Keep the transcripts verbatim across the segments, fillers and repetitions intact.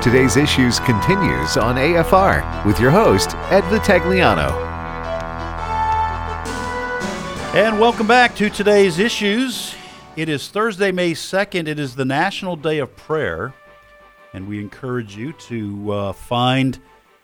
Today's Issues continues on A F R with your host, Ed Vitagliano. And welcome back to Today's Issues. It is Thursday, May second. It is the National Day of Prayer. And we encourage you to uh, find,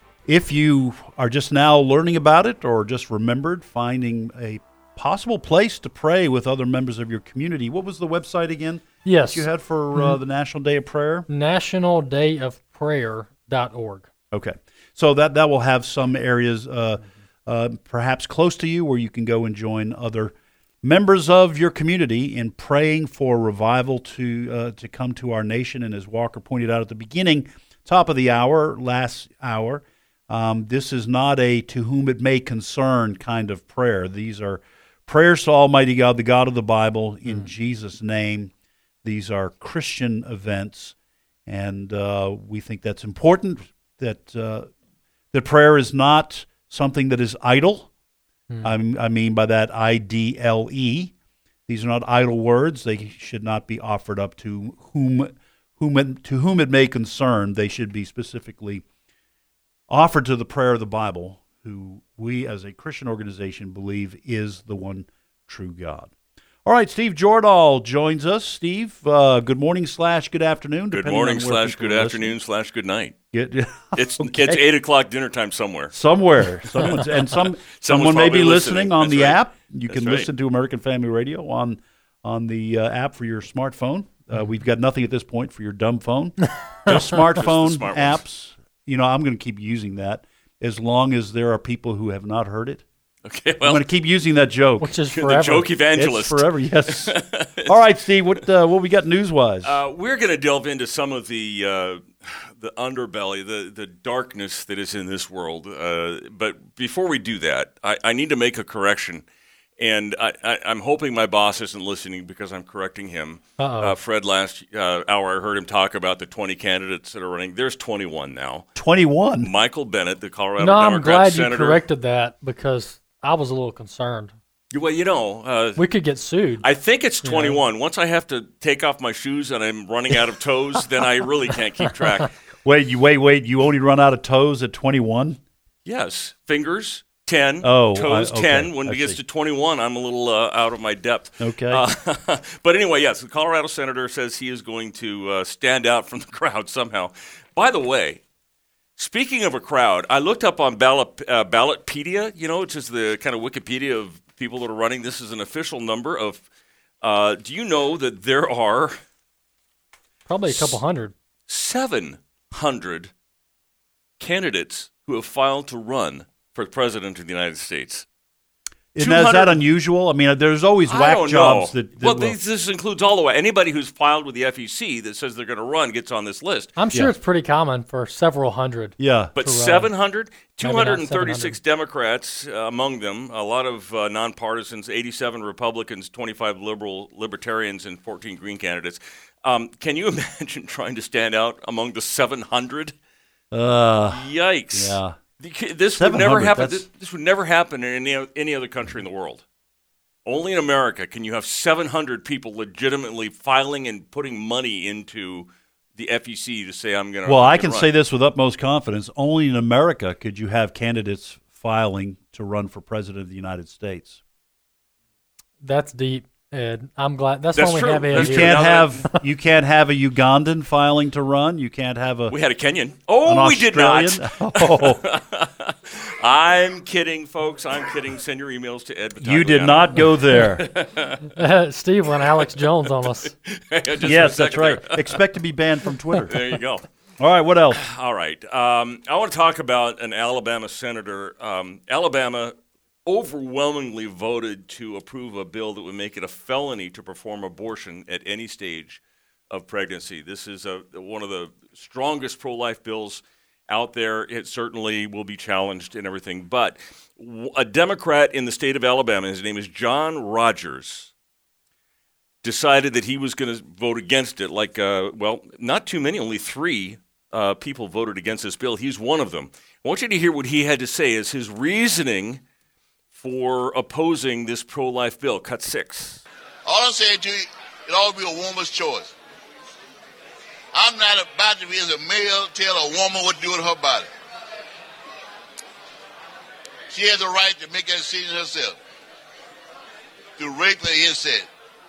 if you are just now learning about it or just remembered, finding a possible place to pray with other members of your community. What was the website again? Yes. That you had for uh, the National Day of Prayer? national day of prayer dot org. Okay. So that, that will have some areas uh, uh, perhaps close to you where you can go and join other members of your community in praying for revival to uh, to come to our nation. And as Walker pointed out at the beginning, top of the hour, last hour, um, this is not a to whom it may concern kind of prayer. These are prayers to Almighty God, the God of the Bible, in mm. Jesus' name. These are Christian events, and uh, we think that's important, that uh, that prayer is not something that is idle. Mm. I, I mean by that I D L E. These are not idle words. They should not be offered up to whom, whom it, to whom it may concern. They should be specifically offered to the prayer of the Bible, who we as a Christian organization believe is the one true God. All right, Steve Jordahl joins us. Steve, uh, good morning slash good afternoon. Good morning slash good afternoon slash good night. Get, it's okay. it's eight o'clock dinner time somewhere. Somewhere, someone's, and some someone may be listening, listening on That's the right. app. You That's can right. listen to American Family Radio on on the uh, app for your smartphone. Uh, we've got nothing at this point for your dumb phone. Just smartphone Just smart apps. ones. You know, I'm going to keep using that as long as there are people who have not heard it. Okay, well, I'm going to keep using that joke. Which is you're forever. the joke evangelist. It's forever, yes. All right, Steve, what uh, what we got news-wise? Uh, we're going to delve into some of the uh, the underbelly, the, the darkness that is in this world. Uh, but before we do that, I, I need to make a correction. And I, I, I'm hoping my boss isn't listening because I'm correcting him. Uh, Fred, last uh, hour I heard him talk about the twenty candidates that are running. There's twenty-one now. twenty-one? Michael Bennet, the Colorado no, I'm Democrat glad senator. you corrected that because I was a little concerned. Well, you know. Uh, we could get sued. I think it's twenty-one. You know? Once I have to take off my shoes and I'm running out of toes, then I really can't keep track. Wait, you wait, wait. You only run out of toes at twenty-one? Yes. Fingers, ten. Oh, toes, I, okay. ten. When I it gets see. to twenty-one, I'm a little uh, out of my depth. Okay. Uh, but anyway, yes, the Colorado senator says he is going to uh, stand out from the crowd somehow. By the way, speaking of a crowd, I looked up on Ballot, uh, Ballotpedia, you know, which is the kind of Wikipedia of people that are running. This is an official number of, uh, do you know that there are probably a couple hundred. seven hundred candidates who have filed to run for president of the United States. Is that, is that unusual? I mean, there's always I whack don't jobs know. that, that well, will... this, this includes all the way. Anybody who's filed with the F E C that says they're going to run gets on this list. I'm sure Yeah. it's pretty common for several hundred. Yeah. But to run. seven hundred, two Maybe not hundred thirty-six seven Democrats uh, among them, a lot of uh, nonpartisans, eighty-seven Republicans, twenty-five liberal libertarians, and fourteen Green candidates. Um, can you imagine trying to stand out among the seven hundred? Uh, Yikes. yeah. This would never happen. that's- This, this would never happen in any, any other country in the world. Only in America can you have seven hundred people legitimately filing and putting money into the F E C to say, I'm going to Well, I run. can say this with utmost confidence. Only in America could you have candidates filing to run for president of the United States. That's deep, Ed. I'm glad. That's, That's why we true. have Ed That's You here. can't Now have you can't have a Ugandan filing to run. You can't have a We had a Kenyan. Oh, an we did not. Australian. Oh, I'm kidding, folks. I'm kidding. Send your emails to Ed. you did Vitagliano. not go there. Uh, Steve went Alex Jones on us. Just for a Yes, that's second right. there. Expect to be banned from Twitter. There you go. All right, what else? All right. Um, I want to talk about an Alabama senator. Um, Alabama overwhelmingly voted to approve a bill that would make it a felony to perform abortion at any stage of pregnancy. This is a, one of the strongest pro-life bills out there. It certainly will be challenged and everything. But a Democrat in the state of Alabama, his name is John Rogers, decided that he was going to vote against it. Like, uh, well, not too many, only three uh, people voted against this bill. He's one of them. I want you to hear what he had to say as his reasoning for opposing this pro-life bill. Cut six. All I'm saying to you, it ought to be a woman's choice. I'm not about to be as a male tell a woman what to do with her body. She has the right to make that decision herself. Through rape and incest.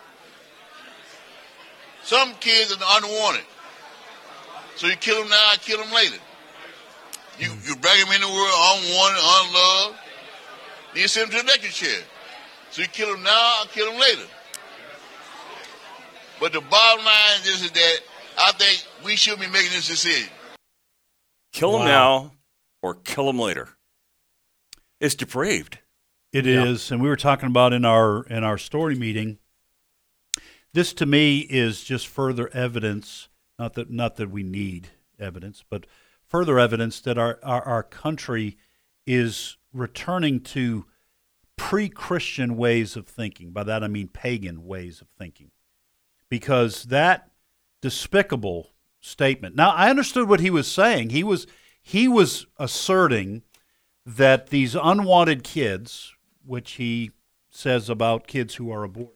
Some kids are unwanted. So you kill them now, kill them later. You you bring them in the world unwanted, unloved. Then you send them to the electric chair. So you kill them now, kill them later. But the bottom line is, is that I think we should be making this decision. Kill them Wow. now or kill them later. It's depraved. It Yeah. is, and we were talking about in our in our story meeting. This to me is just further evidence, not that not that we need evidence, but further evidence that our, our, our country is returning to pre-Christian ways of thinking. By that I mean pagan ways of thinking. Because that despicable statement. Now, I understood what he was saying. He was he was asserting that these unwanted kids, which he says about kids who are aborted,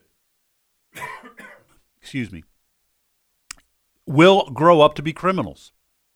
excuse me, will grow up to be criminals.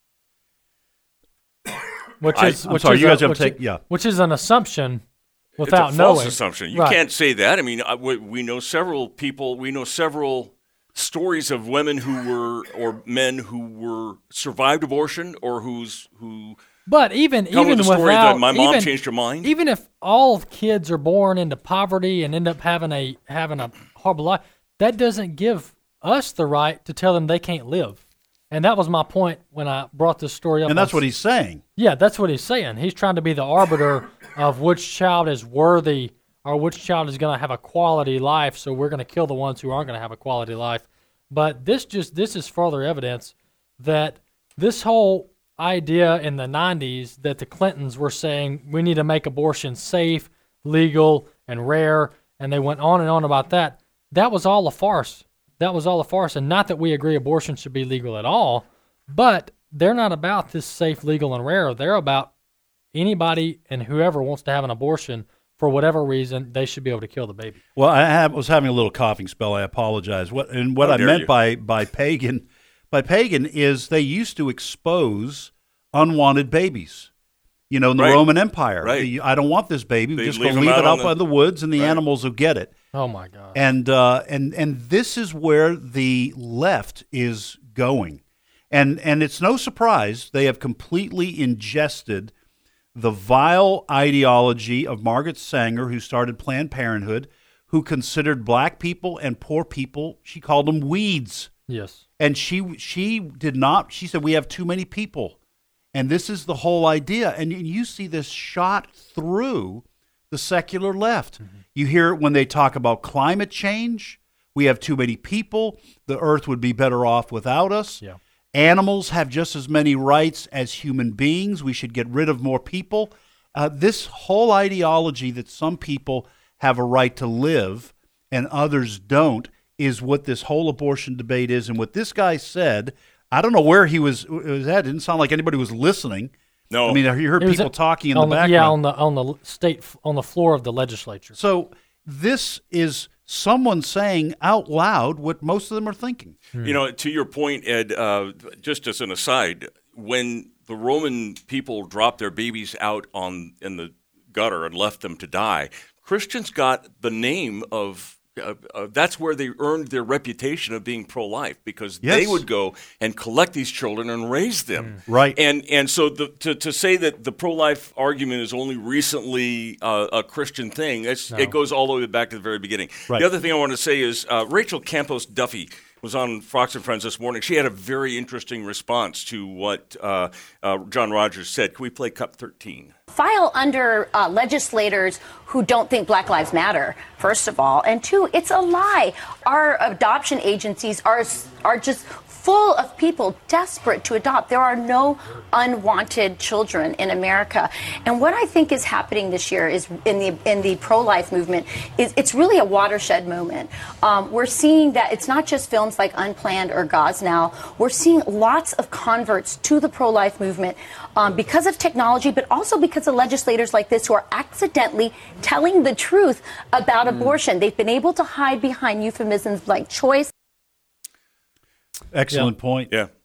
Which I- is I'm which sorry, is you a- guys have which to take- is- yeah. which is an assumption without it's a false knowing. assumption. You Right. can't say that. I mean, I- we, we know several people. We know several stories of women who were or men who were survived abortion or who's who. But even Come even with the story without that my mom even, changed her mind. Even if all kids are born into poverty and end up having a having a horrible life, that doesn't give us the right to tell them they can't live. And that was my point when I brought this story up. And that's on- what he's saying. Yeah, that's what he's saying. He's trying to be the arbiter of which child is worthy or which child is going to have a quality life. So we're going to kill the ones who aren't going to have a quality life. But this just this is further evidence that this whole idea in the nineties that the Clintons were saying we need to make abortion safe, legal, and rare, and they went on and on about that. That was all a farce. That was all a farce. And not that we agree abortion should be legal at all, but they're not about this safe, legal, and rare. They're about anybody and whoever wants to have an abortion for whatever reason, they should be able to kill the baby. Well, I have, was having a little coughing spell. I apologize. What and what How I dare meant you. by by pagan, by pagan is they used to expose unwanted babies. You know, in the Right. Roman Empire, Right. The- I don't want this baby. They Just leave go them leave out it on out the- by the woods, and the Right. animals will get it. Oh my God. And uh, and and this is where the left is going, and and it's no surprise they have completely ingested the vile ideology of Margaret Sanger, who started Planned Parenthood, who considered black people and poor people, she called them weeds, Yes. and she she did not. She said we have too many people, and this is the whole idea. And you see this shot through the secular left. Mm-hmm. You hear it when they talk about climate change. We have too many people. The earth would be better off without us. Yeah. Animals have just as many rights as human beings. We should get rid of more people. Uh, this whole ideology that some people have a right to live and others don't is what this whole abortion debate is. And what this guy said, I don't know where he was, was at. It didn't sound like anybody was listening. No. I mean, you heard It was people at- talking in on the background. Yeah, on the on the state on the floor of the legislature. So this is someone saying out loud what most of them are thinking. You know, to your point, Ed, uh, just as an aside, when the Roman people dropped their babies out on in the gutter and left them to die, Christians got the name of uh, uh, that's where they earned their reputation of being pro-life, because they Yes. would go and collect these children and raise them. Right. And and so the, to to say that the pro-life argument is only recently uh, a Christian thing, it's, it goes all the way back to the very beginning. Right. The other thing I want to say is uh, Rachel Campos Duffy was on Fox and Friends this morning. She had a very interesting response to what uh, uh, John Rogers said. Can we play Cup thirteen? File under uh, legislators who don't think Black Lives Matter, first of all. And two, it's a lie. Our adoption agencies are are just full of people desperate to adopt. There are no unwanted children in America. And what I think is happening this year is in the in the pro-life movement is it's really a watershed moment. Um, we're seeing that it's not just films like Unplanned or Gauze Now. We're seeing lots of converts to the pro-life movement um, because of technology, but also because of legislators like this who are accidentally telling the truth about abortion. They've been able to hide behind euphemisms like choice. Excellent point. Yeah.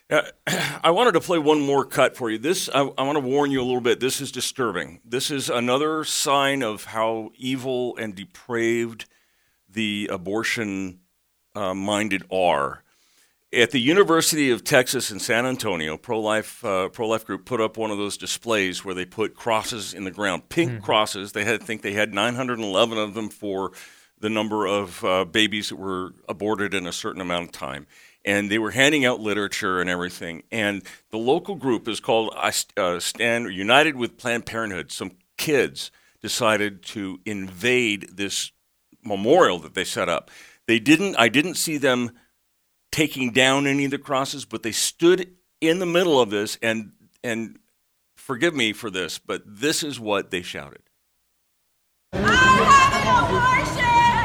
Uh, I wanted to play one more cut for you. This, I, I want to warn you a little bit. This is disturbing. This is another sign of how evil and depraved the abortion-minded uh, are. At the University of Texas in San Antonio, pro-life uh, pro-life group put up one of those displays where they put crosses in the ground, pink mm-hmm. crosses. They had, I think they had nine hundred eleven of them for the number of uh, babies that were aborted in a certain amount of time. And they were handing out literature and everything. And the local group is called uh, Stand United with Planned Parenthood. Some kids decided to invade this memorial that they set up. They didn't. I didn't see them taking down any of the crosses, but they stood in the middle of this. And and forgive me for this, but this is what they shouted. I have an abortion!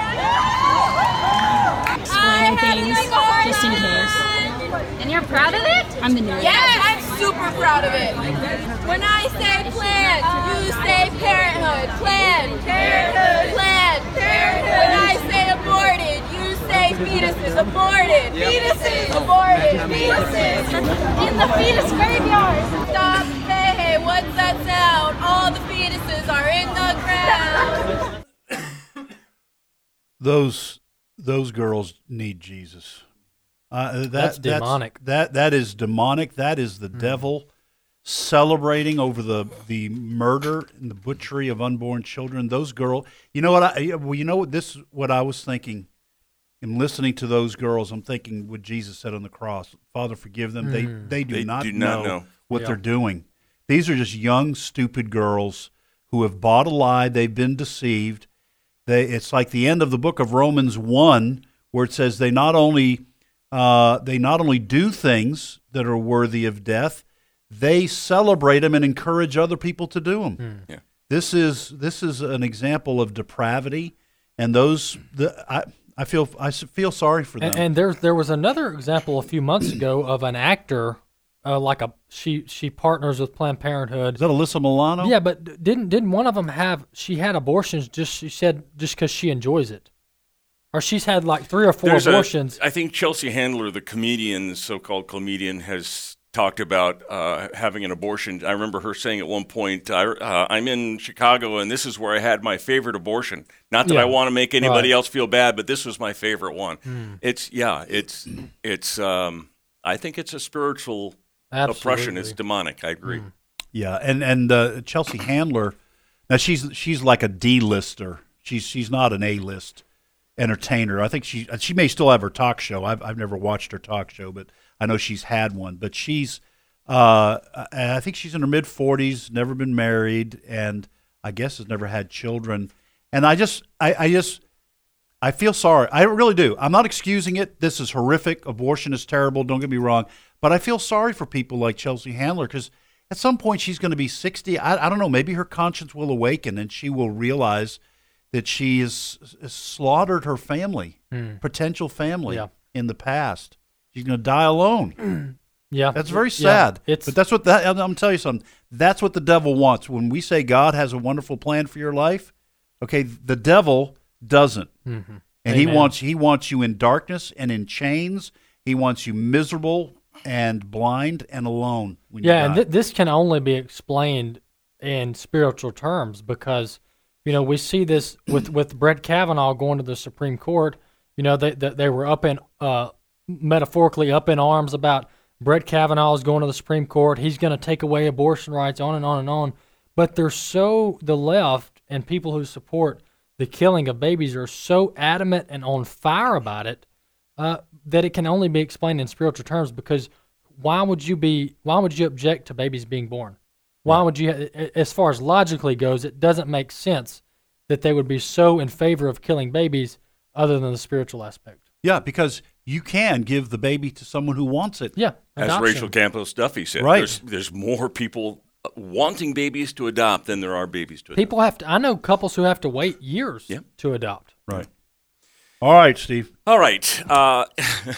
Explain things just in case. And you're proud of it? I'm the nerd. Yes, I'm super proud of it. When I say planned, you say parenthood. Planned, parenthood, planned, parenthood. When I say aborted, you say fetuses. Aborted, fetuses, aborted, fetuses. In the fetus graveyard. Stop, hey, hey, what's that sound? All the fetuses are in the ground. Those those girls need Jesus. Uh, that, that's demonic. That's, that that is demonic. That is the mm. devil celebrating over the the murder and the butchery of unborn children. Those girls. You know what? I well, you know what this what I was thinking in listening to those girls. I'm thinking what Jesus said on the cross. Father, forgive them. Mm. They they do they not do know, not know what yeah. they're doing. These are just young, stupid girls who have bought a lie. They've been deceived. They, it's like the end of the book of Romans one, where it says they not only uh, they not only do things that are worthy of death, they celebrate them and encourage other people to do them. Mm. Yeah. This is this is an example of depravity, and those the I I feel I feel sorry for them. And, and there there was another example a few months ago of an actor. Uh, like a she she partners with Planned Parenthood. Is that Alyssa Milano? Yeah, but didn't didn't one of them have? She had abortions. Just she said just because she enjoys it, or she's had like three or four There's abortions. A, I think Chelsea Handler, the comedian, the so-called comedian, has talked about uh, having an abortion. I remember her saying at one point, I, uh, "I'm in Chicago, and this is where I had my favorite abortion. Not that yeah. I want to make anybody right. else feel bad, but this was my favorite one." Mm. It's yeah, it's it's. Um, I think it's a spiritual. Absolutely. Oppression is demonic. I agree. Mm. Yeah, and and uh, Chelsea Handler, now she's she's like a D-lister. She's she's not an A-list entertainer. I think she she may still have her talk show. I've I've never watched her talk show, but I know she's had one. But she's uh, I think she's in her mid forties, never been married, and I guess has never had children. And I just I, I just I feel sorry. I really do. I'm not excusing it. This is horrific. Abortion is terrible. Don't get me wrong. But I feel sorry for people like Chelsea Handler because at some point she's going to be sixty. I, I don't know. Maybe her conscience will awaken and she will realize that she has, has slaughtered her family, mm. potential family yeah. in the past. She's going to die alone. yeah, that's very sad. Yeah, it's, but that's what that. I'm going to tell you something. That's what the devil wants. When we say God has a wonderful plan for your life, okay, the devil doesn't, mm-hmm. and Amen. he wants he wants you in darkness and in chains. He wants you miserable and blind and alone when you yeah, die. and th- this can only be explained in spiritual terms because, you know, we see this with, with Brett Kavanaugh going to the Supreme Court. You know, they they, they were up in, uh, metaphorically up in arms about Brett Kavanaugh is going to the Supreme Court. He's going to take away abortion rights, on and on and on. But they're so, the left and people who support the killing of babies are so adamant and on fire about it, Uh, that it can only be explained in spiritual terms because why would you be why would you object to babies being born? Why would you, as far as logically goes, it doesn't make sense that they would be so in favor of killing babies other than the spiritual aspect. Yeah, because you can give the baby to someone who wants it. Yeah. As adoption. Rachel Campos Duffy said, right. there's, there's more people wanting babies to adopt than there are babies to adopt. People have to, I know couples who have to wait years yeah. to adopt. Right. All right, Steve. All right. Uh,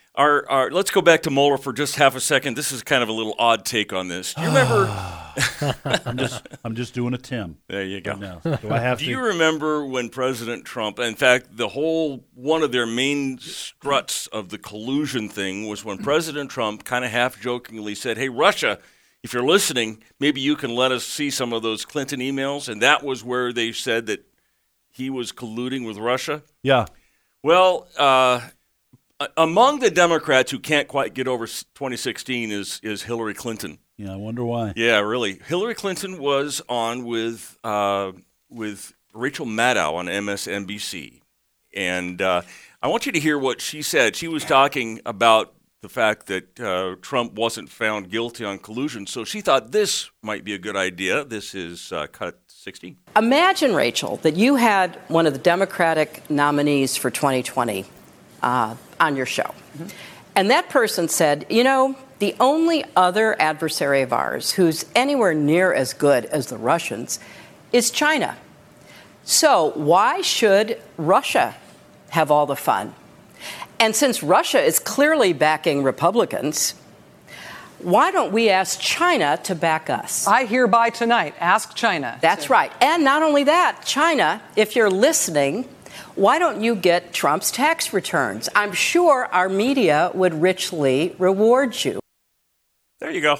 Our, our, let's go back to Mueller for just half a second. This is kind of a little odd take on this. Do you remember? I'm just I'm just doing a Tim. There you go. Right now. Do I have Do to? you remember when President Trump, in fact, the whole one of their main struts of the collusion thing was when President Trump kind of half jokingly said, "Hey, Russia, if you're listening, maybe you can let us see some of those Clinton emails," and that was where they said that he was colluding with Russia. Yeah. Well, uh, among the Democrats who can't quite get over twenty sixteen is is Hillary Clinton. Yeah, I wonder why. Yeah, really. Hillary Clinton was on with uh, with Rachel Maddow on M S N B C, and uh, I want you to hear what she said. She was talking about the fact that uh, Trump wasn't found guilty on collusion, so she thought this might be a good idea. This is uh, cut sixty. Imagine, Rachel, that you had one of the Democratic nominees for twenty twenty uh, on your show. Mm-hmm. And that person said, you know, the only other adversary of ours who's anywhere near as good as the Russians is China. So why should Russia have all the fun? And since Russia is clearly backing Republicans, why don't we ask China to back us? I hereby tonight ask China. That's to- right. And not only that, China, if you're listening, why don't you get Trump's tax returns? I'm sure our media would richly reward you. There you go.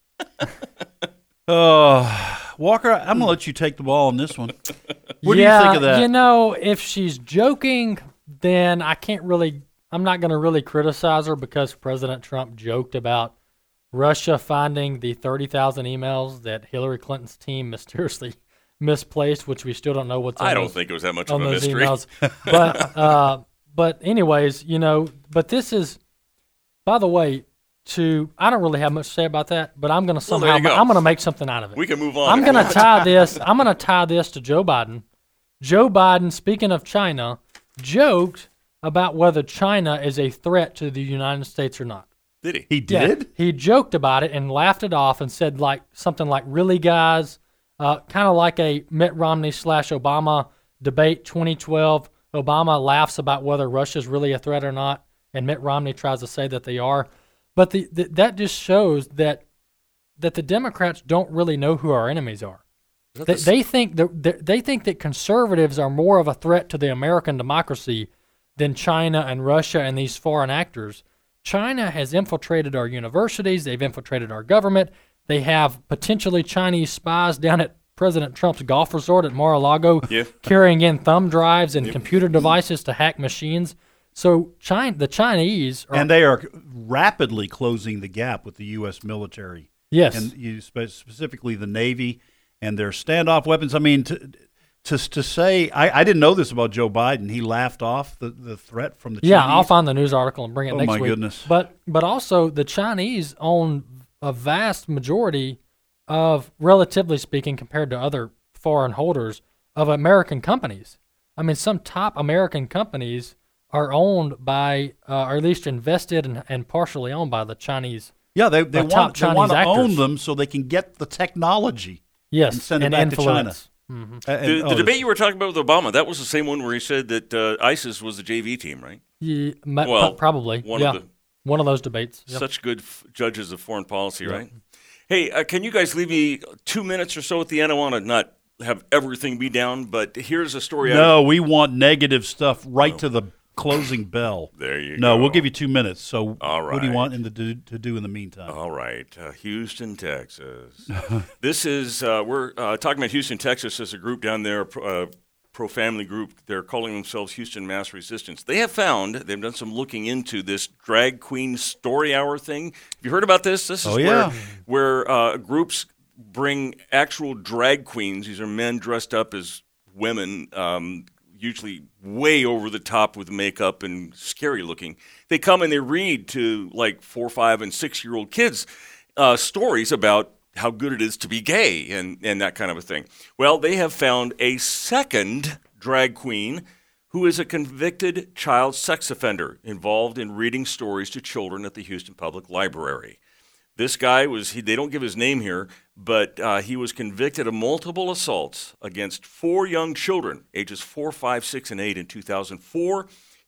Uh, Walker, I'm going to let you take the ball on this one. What yeah, do you think of that? You know, if she's joking, then I can't really, I'm not going to really criticize her because President Trump joked about Russia finding the thirty thousand emails that Hillary Clinton's team mysteriously misplaced, which we still don't know what's on I don't those, think it was that much on of a those mystery. emails. But, uh, but anyways, you know, but this is, by the way, to, I don't really have much to say about that, but I'm going to Well, somehow, there you go. I'm going to make something out of it. We can move on. I'm going to tie this, I'm going to tie this to Joe Biden. Joe Biden, speaking of China, joked about whether China is a threat to the United States or not. Did he? He did? Yeah, he joked about it and laughed it off and said like something like, really, guys? Uh, kind of like a Mitt Romney slash Obama debate twenty twelve. Obama laughs about whether Russia's really a threat or not, and Mitt Romney tries to say that they are. But the, the, that just shows that that the Democrats don't really know who our enemies are. They, the, they think that they think that conservatives are more of a threat to the American democracy than China and Russia and these foreign actors. China has infiltrated our universities. They've infiltrated our government. They have potentially Chinese spies down at President Trump's golf resort at Mar-a-Lago yeah. carrying in thumb drives and yep. computer devices to hack machines. So China, the Chinese are, and they are rapidly closing the gap with the U S military. Yes. And you, spe- specifically the Navy and their standoff weapons. I mean, to to, to say, I, I didn't know this about Joe Biden. He laughed off the, the threat from the Chinese. Yeah, I'll find the news article and bring it oh next my week. goodness. But but also the Chinese own a vast majority of, relatively speaking, compared to other foreign holders, of American companies. I mean, some top American companies are owned by, uh, or at least invested and, and partially owned by the Chinese. Yeah, they they uh, want top they Chinese want to actors. own them so they can get the technology. Yes, and send it and back influence. to China. Mm-hmm. Uh, and, The, oh, the debate this- you were talking about with Obama, that was the same one where he said that uh, ISIS was the J V team, right? Yeah, ma- Well, pro- probably. one yeah. of the one of those debates. Yep. such good f- judges of foreign policy, Yep. right? Hey, uh, can you guys leave me two minutes or so at the end? I want to not have everything be down, but here's a story. No, we want negative stuff right to the closing bell. There you no, go. we'll give you two minutes. So All what do you right. want in the do, to do in the meantime? All right, uh, Houston, Texas. This is uh, we're uh, talking about Houston, Texas. There's a group down there, uh, pro-family group. They're calling themselves Houston Mass Resistance. They have found they've done some looking into this drag queen story hour thing. Have you heard about this? This is Oh, yeah. where where uh, groups bring actual drag queens. These are men dressed up as women. Um, usually way over the top with makeup and scary looking. They come and they read to like four, five, and six-year-old kids uh, stories about how good it is to be gay and, and that kind of a thing. Well, they have found a second drag queen who is a convicted child sex offender involved in reading stories to children at the Houston Public Library. This guy was, he, they don't give his name here, but uh, he was convicted of multiple assaults against four young children, ages four, five, six, and eight in two thousand four.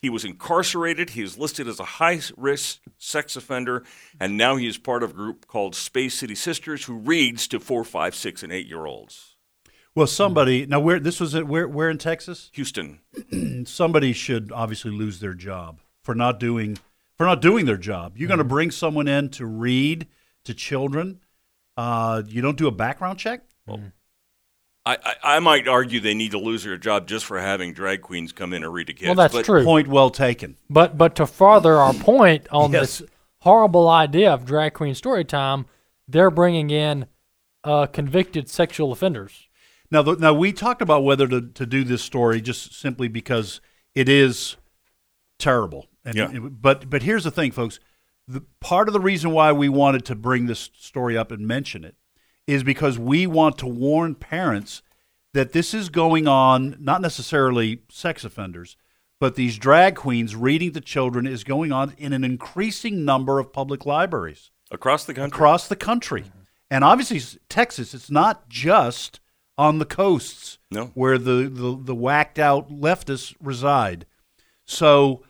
He was incarcerated. He is listed as a high-risk sex offender, and now he is part of a group called Space City Sisters, who reads to four, five, six, and eight-year-olds. Well, somebody now where this was it where where in Texas? Houston. Somebody should obviously lose their job for not doing for not doing their job. You're mm-hmm. going to bring someone in to read to children. Uh, you don't do a background check? Well, I, I, I might argue they need to lose their job just for having drag queens come in and read to kids. Well, that's but true. Point well taken. But but to further our point on yes. this horrible idea of drag queen story time, they're bringing in uh, convicted sexual offenders. Now, the, now we talked about whether to, to do this story just simply because it is terrible. And, yeah. It, but but here's the thing, folks. The part of the reason why we wanted to bring this story up and mention it is because we want to warn parents that this is going on, not necessarily sex offenders, but these drag queens reading to children is going on in an increasing number of public libraries. Across the country. Across the country. Mm-hmm. And obviously, Texas, it's not just on the coasts no. where the, the, the whacked-out leftists reside. So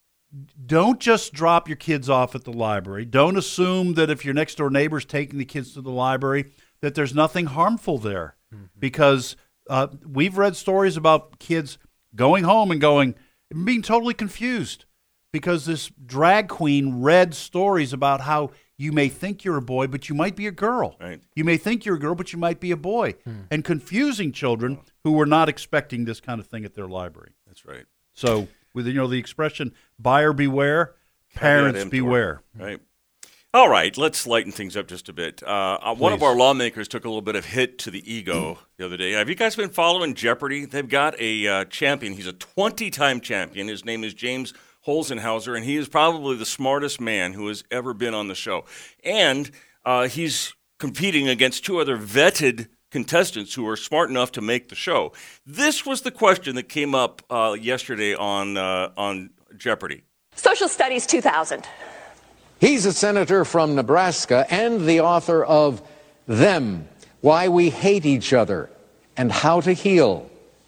don't just drop your kids off at the library. Don't assume that if your next-door neighbor's taking the kids to the library that there's nothing harmful there. Mm-hmm. Because uh, we've read stories about kids going home and going, being totally confused because this drag queen read stories about how you may think you're a boy, but you might be a girl. Right. You may think you're a girl, but you might be a boy. Hmm. And confusing children who were not expecting this kind of thing at their library. That's right. So, with you know the expression, buyer beware, parents beware. Right. All right, let's lighten things up just a bit. Uh, one of our lawmakers took a little bit of hit to the ego the other day. Have you guys been following Jeopardy? They've got a uh, champion. He's a twenty-time champion. His name is James Holzenhauser, and he is probably the smartest man who has ever been on the show. And uh, he's competing against two other vetted contestants who are smart enough to make the show. This was the question that came up uh, yesterday on uh, on Jeopardy. Social Studies two thousand. He's a senator from Nebraska and the author of Them, Why We Hate Each Other and How to Heal.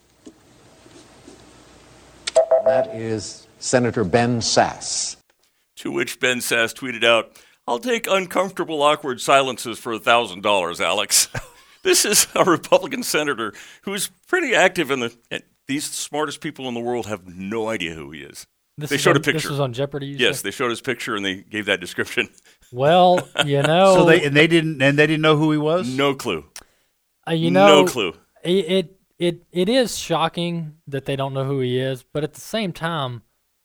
That is Senator Ben Sasse. To which Ben Sasse tweeted out, "I'll take uncomfortable, awkward silences for one thousand dollars, Alex." This is a Republican senator who's pretty active in the... These smartest people in the world have no idea who he is. This they is showed on, a picture. This was on Jeopardy. You yes, said? They showed his picture and they gave that description. Well, you know, so they and they didn't and they didn't know who he was. No clue. Uh, you know, no clue. It, it it it is shocking that they don't know who he is, but at the same time,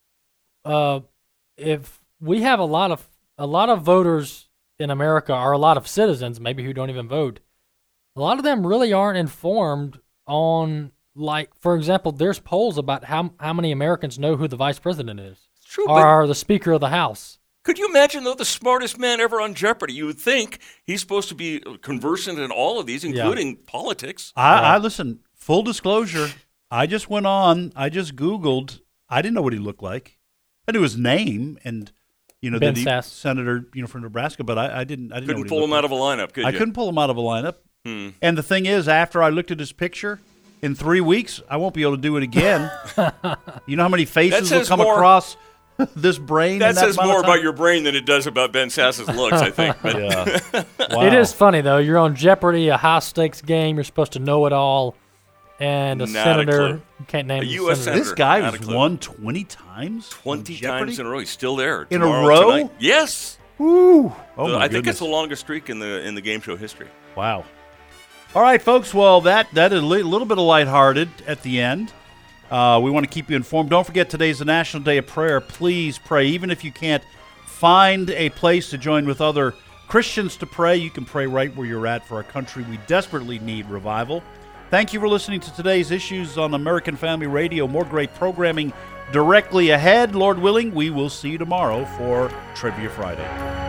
uh, if we have a lot of a lot of voters in America, or a lot of citizens maybe who don't even vote, a lot of them really aren't informed on. Like, for example, there's polls about how how many Americans know who the vice president is, True, or the Speaker of the House. Could you imagine, though, the smartest man ever on Jeopardy? You would think he's supposed to be conversant in all of these, including yeah. politics. I, yeah. I listen. Full disclosure, I just went on. I just Googled. I didn't know what he looked like. I knew his name, and you know, Ben the Sasse. senator, you know, from Nebraska. But I, I didn't. I didn't couldn't know pull him like. out of a lineup. Could I you? couldn't pull him out of a lineup. Hmm. And the thing is, after I looked at his picture. In three weeks, I won't be able to do it again. You know how many faces will come more, across this brain? That, in that says more about time? Your brain than it does about Ben Sasse's looks, I think. But yeah. Wow. It is funny, though. You're on Jeopardy, a high-stakes game. You're supposed to know it all. And a Not senator, a you can't name a the U S senator. This guy Not has a won twenty times? twenty in Jeopardy? times in a row. He's still there. In a Tomorrow, row? Tonight. Yes. Woo. Oh, the, my I think goodness. it's the longest streak in the in the game show history. Wow. All right, folks. Well, that that is a li- little bit of lighthearted at the end. Uh, we want to keep you informed. Don't forget, today's the National Day of Prayer. Please pray. Even if you can't find a place to join with other Christians to pray, you can pray right where you're at for our country. We desperately need revival. Thank you for listening to today's Issues on American Family Radio. More great programming directly ahead. Lord willing, we will see you tomorrow for Trivia Friday.